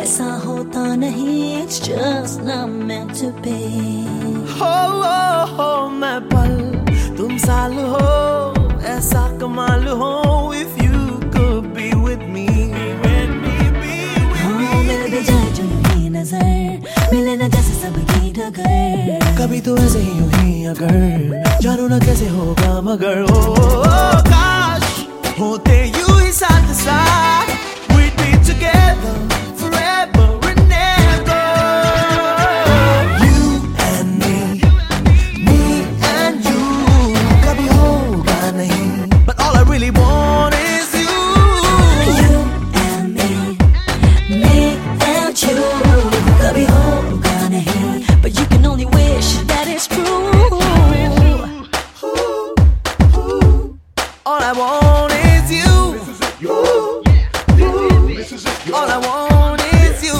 ऐसा होता नहीं, it's just not meant to be. हो मैं पल तुम साल हो, ऐसा कमाल हो. If you could be with me, हाँ मिल भी जाए जो यूं ही नजर, मिले न जैसे सबकी डगर. कभी तो ऐसे ही यूं ही अगर, जानू ना कैसे होगा मगर. काश होते यूं ही साथ साथ, we'd be together forever and ever. You and me and you. कभी होगा नहीं, but all I really want is you. You and me and you. कभी होगा नहीं, but you can only wish that it's true. All I want is you. All I want is you.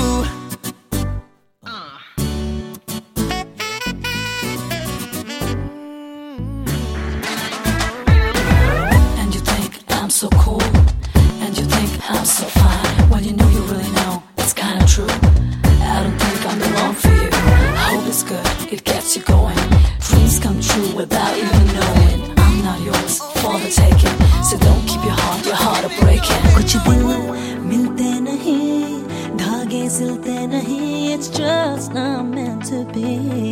And you think I'm so cool, and you think I'm so fine, when you know you really know it's kinda true. I don't think I'm the one for you. I hope it's good, it gets you going. Dreams come true without even knowing. I'm not yours for the taking, so don't keep your heart a breaking. कुछ दिन मिलते नहीं, धागे सिलते नहीं, it's just not meant to be.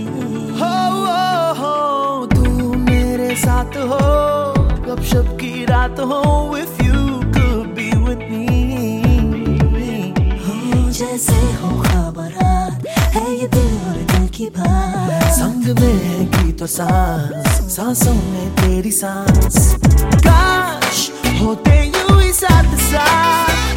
हो तू मेरे साथ हो, गपशप की रात हो. If you could be with me. हो जैसे हो खबरात, है ये दिल और दिल की बात. संग में है गीत और सांस, सांसों में तेरी सांस. काश होते यूं ही साथ साथ,